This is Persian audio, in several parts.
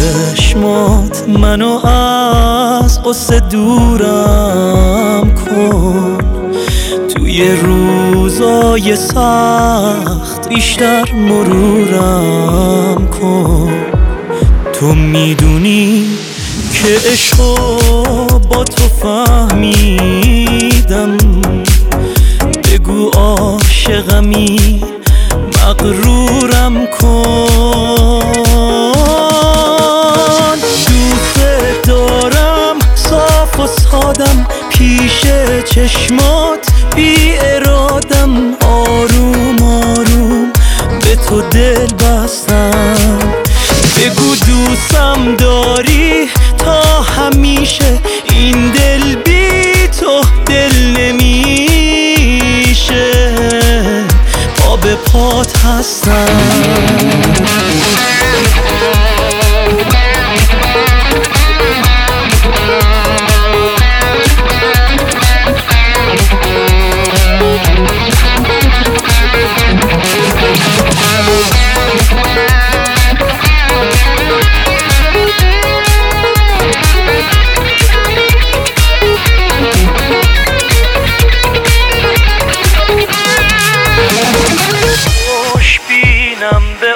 چشمات منو از قصه دورم کن، توی روزای سخت بیشتر مرورم کن. تو میدونی که عشقو با تو فهمیدم، بگو عاشقمی مغرورم کن. دوست دارم صاف و سادم، پیش چشمات بی ارادم، آروم آروم به تو دل بستم. بگو دوستم داری تا همیشه، این دل بی تو دل نمیشه، پا به پات هستم. خوشبینم به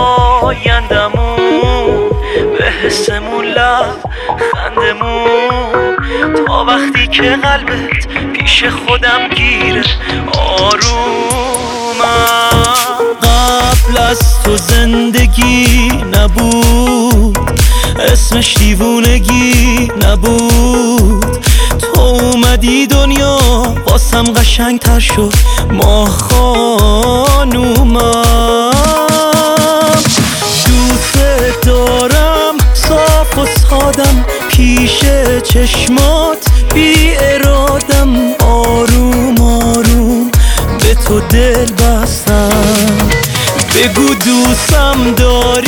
آیندمون، به حسمون لب خندمون، تا وقتی که قلبت پیش خودم گیره آرومم. قبل از تو زندگی نبود، اسمش دیوونگی نبود، تو اومدی دنیا واسم قشنگ تر شد ماه خانومم. دوست دارم صاف و سادم، پیش چشمات بی ارادم، آروم آروم به تو دل بستم. بگو دوستم داری